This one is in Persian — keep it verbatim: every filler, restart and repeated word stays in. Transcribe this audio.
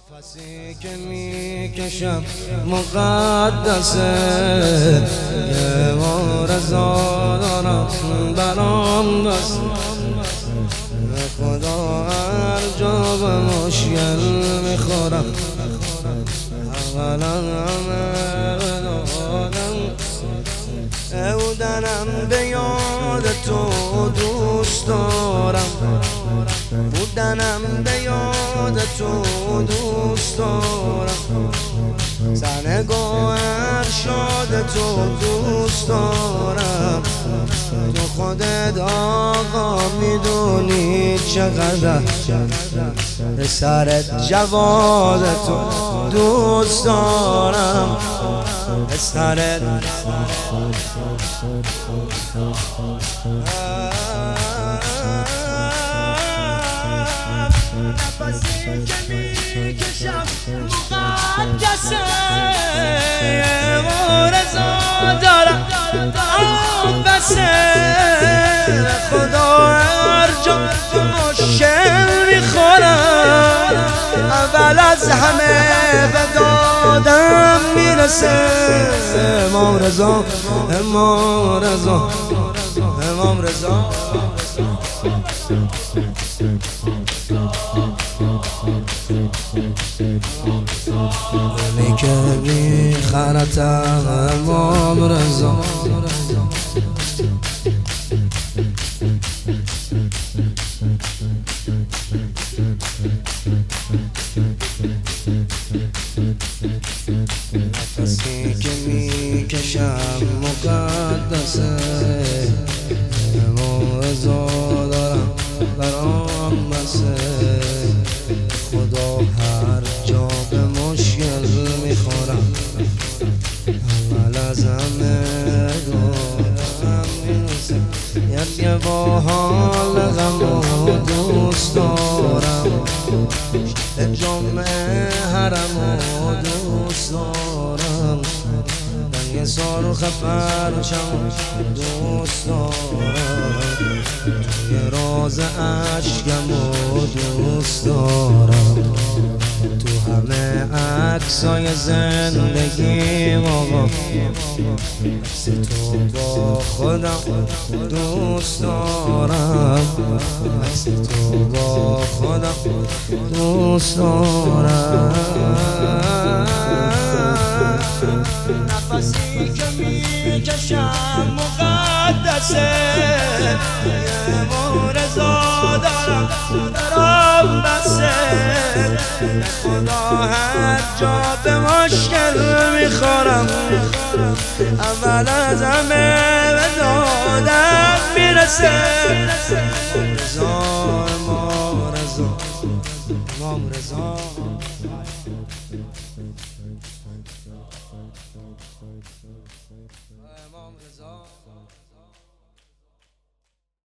نفسی که میکشم مقدسه، یه رضا دارم برام بس. خدا هر جا به مشکل میخورم، اولا همه دادم بودنم به یاد تو دوست دارم، بودنم به یاد تو دوست دارم، سرنگاه ارشاد تو دوست دارم. تو خودت آقا میدونی چقدر پسرت جواد تو دوست دارم، پسرت نفسی که میکشم مقدسه، و رضا دارم برام بسه. خدا هر جا مشکل میخورم، اول از همه به دادم میرسه. امام رضا، امام رضا، امام رضا. گلی که میخرتم امام رضا، نفسی که میکشم مقدسه، امام رضا دارم برام بسه. خدا هر جا به مشکل میخورم، اول از همه دادم میرسه. یه با حال غم و دوست دارم، جمعه حرم و دوست دارم، رنگ سرخ پرچم دوست دارم، توی راز عشقم و دوست دارم، تو همه عکسای زندگی آقا عکس تو با خودم دوست دارم، عکس تو با خودم دوست دارم. نفسی که میکشم مقدسه، یه رضا دارم برام بسه. خدا هر جا به مشکل میخورم، اول از همه به دادم میرسه. رضا، امام رضا، امام رضا.